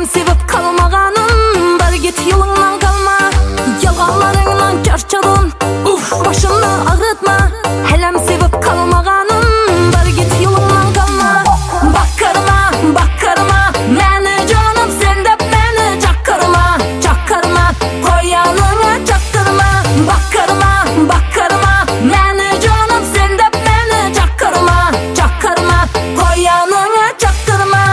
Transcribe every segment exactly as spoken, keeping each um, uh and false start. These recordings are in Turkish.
sevip kalmağanın, bar git yolundan kalma. Yalanlarından çarçadın, uf başını ağrıtma. Helem sevip kalmağanın, bar git yolundan kalma. Bakkarma, bakkarma, meni canım sen de beni çakkarma, çakkarma, koyanını çaktırma. Bakkarma, bakkarma, meni canım sen de beni çakkarma, çakkarma, koyanını çaktırma.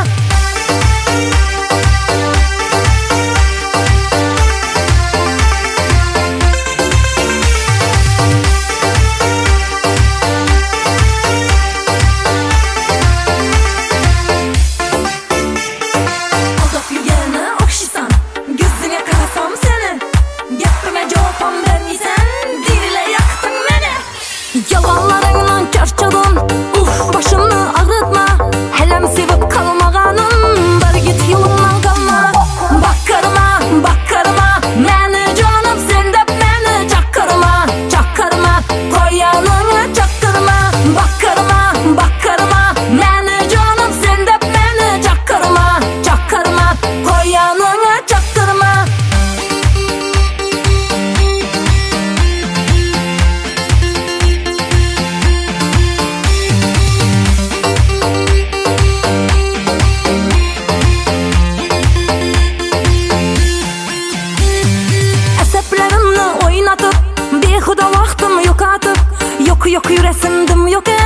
Aldap yürgene okşisan, gözüne karasam seni. Gepime cevapam vermeysen, dirile yaktın beni. Yalanlarından çarçadın, uf başını ağrıtma. Helem sevip kalmağanın, bar git yolundan kalma. Bakkarma, bakkarma, meni canım sen de beni çakkarma, çakkarma, koyanını çaktırma. Bakkarma, bakkarma, meni canım sen de beni çakkarma, çakkarma, koyanını çaktırma. Əsəblərimni oynatıp, behuda vaxtımı yokatıp, yok yok yüresimdim yok